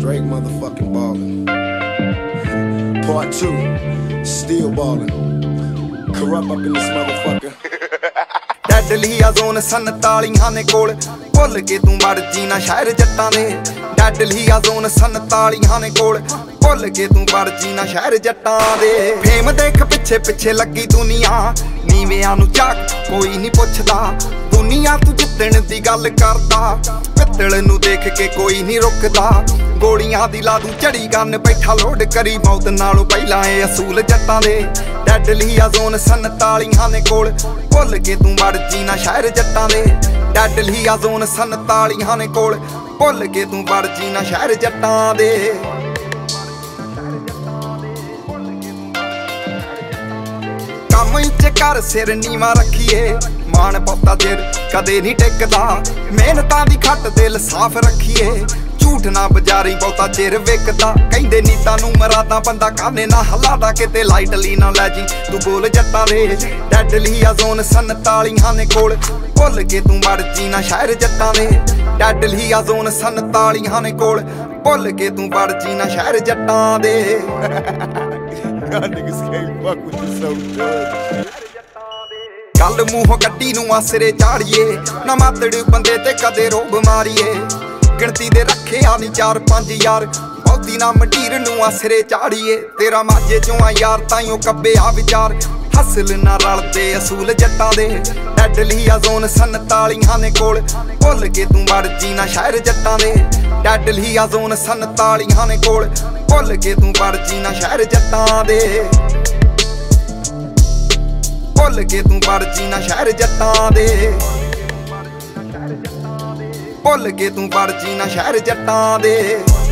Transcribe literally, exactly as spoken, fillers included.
Drake motherfucking ballin'. Part two, still ballin'. Corrupt up in this motherfucker. Deadly ਆ zone ਸੰਤਾਲੀਆਂ ਨੇ ਕੋਲ ਭੁੱਲ ਕੇ ਤੂੰ ਵੜ ਜੀਣਾ ਸ਼ਹਿਰ ਜੱਟਾਂ ਦੇ ਡੈਡਲੀ ਆ ਜ਼ੋਨ ਸੰਤਾਲੀਆਂ ਨੇ ਕੋਲ ਭੁੱਲ ਕੇ ਤੂੰ ਵੜ ਜੀਣਾ ਸ਼ਹਿਰ ਜੱਟਾਂ ਦੇ ਫੇਮ ਦੇਖ ਪਿੱਛੇ ਪਿੱਛੇ ਲੱਗੀ ਦੁਨੀਆ ਨੀਵਿਆਂ ਨੂੰ ਝਾਕ ਕੋਈ ਨਹੀਂ ਪੁੱਛਦਾ ਦੁਨੀਆ ਤੂੰ ਜਿੱਤਣ ਦੀ ਗੱਲ ਕਰਦਾ ਪਿੱਤਲ ਨੂੰ ਦੇਖ ਕੇ ਕੋਈ ਨਹੀਂ ਰੁਕਦਾ ਗੋਲੀਆਂ ਦੀ ਲਾ ਦੂੰ ਝੜੀ ਗੰਨ ਬੈਠਾ ਲੋਡ ਕਰੀ ਮੌਤ ਨਾਲੋਂ ਪਹਿਲਾਂ ਇਹ ਅਸੂਲ ਜੱਟਾਂ ਦੇ ਡੈਡਲੀ ਆ ਜ਼ੋਨ ਸੰਤਾਲੀਆਂ ਨੇ ਕੋਲ ਭੁੱਲ ਕੇ ਤੂੰ ਵੜ ਜੀਣਾ ਸ਼ਹਿਰ ਜੱਟਾਂ ਦੇ ਡੈਡਲੀ ਆ ਜ਼ੋਨ ਸੰਤਾਲੀਆਂ ਨੇ ਕੋਲ ਭੁੱਲ ਕੇ ਤੂੰ ਵੜ ਜੀਣਾ ਸ਼ਹਿਰ ਜੱਟਾਂ ਦੇ ਕੰਮ ਇੱਚ ਕਰ ਸਿਰ ਨੀਵਾਂ ਰੱਖੀਏ ਮਾਣ ਪੌਤਾ ਚਿਰ ਕਦੇ ਨਹੀਂ ਟਿਕਦਾ ਮਿਹਨਤਾਂ ਦੀ ਖੱਟ ਦਿਲ ਸਾਫ਼ ਰੱਖੀਏ ਝੂਠ ਨਾ ਬਜ਼ਾਰੀ ਬਹੁਤਾ ਚਿਰ ਵਿਕਦਾ ਕਹਿੰਦੇ ਨੀਤਾਂ ਨੂੰ ਮਰਾਦਾ ਬੰਦਾ ਕਾਨੇ ਨਾ ਹਲਾਦਾ ਕਿਤੇ ਲਾਈਟਲੀ ਨਾ ਲੈ ਜੀ ਤੂੰ ਬੋਲ ਜੱਟਾਂ ਦੇ ਡੈਡਲੀ ਆ ਜ਼ੋਨ ਸੰਤਾਲੀਆਂ ਨੇ ਕੋਲ ਭੁੱਲ ਕੇ ਤੂੰ ਵੜ ਜੀਣਾ ਸ਼ਹਿਰ ਜੱਟਾਂ ਦੇ ਡੈਡਲੀ ਆ ਜ਼ੋਨ ਸੰਤਾਲੀਆਂ ਨੇ ਕੋਲ ਭੁੱਲ ਕੇ ਤੂੰ ਵੜ ਜੀਣਾ ਸ਼ਹਿਰ ਜੱਟਾਂ ਦੇ Y'all niggas can't fuck with you so good. ਗੱਲ ਮੂੰਹੋਂ ਕੱਢੀ ਨੂੰ ਆਸਰੇ ਚਾੜੀਏ ਨਾ ਮਾਤੜ ਬੰਦੇ ਤੇ ਕਦੇ ਰੋਬ ਮਾਰੀਏ ਗਿਣਤੀ ਦੇ ਰੱਖਿਆ ਨਹੀਂ ਚਾਰ ਪੰਜ ਯਾਰ ਬਹੁਤੀ ਨਾ ਮੰਡੀਰ ਨੂੰ ਆਸਰੇ ਚਾੜੀਏ ਤੇਰਾ ਮਾਝੇ ਚੋਂ ਆ ਯਾਰ ਤਾਈਓ ਕੱਬੇ ਆ ਵਿਚਾਰ ਹਸਲ ਨਾ ਰਲਦੇ ਅਸੂਲ ਜੱਟਾਂ ਦੇ ਡੈਡਲੀ ਆ ਜ਼ੋਨ ਸੰਤਾਲੀਆਂ ਨੇ ਕੋਲ ਭੁੱਲ ਕੇ ਤੂੰ ਵੜ ਜੀਣਾ ਸ਼ਹਿਰ ਜੱਟਾਂ ਦੇ ਡੈਡਲੀ ਆ ਜ਼ੋਨ ਸੰਤਾਲੀਆਂ ਨੇ ਕੋਲ ਭੁੱਲ ਕੇ ਤੂੰ ਵੜ ਜੀਣਾ ਸ਼ਹਿਰ ਜੱਟਾਂ ਦੇ ਭੁੱਲ ਕੇ ਤੂੰ ਵੜ ਜੀਣਾ ਸ਼ਹਿਰ ਜੱਟਾਂ ਦੇ ਭੁੱਲ ਕੇ ਤੂੰ ਵੜ ਜੀਣਾ ਸ਼ਹਿਰ ਜੱਟਾਂ ਦੇ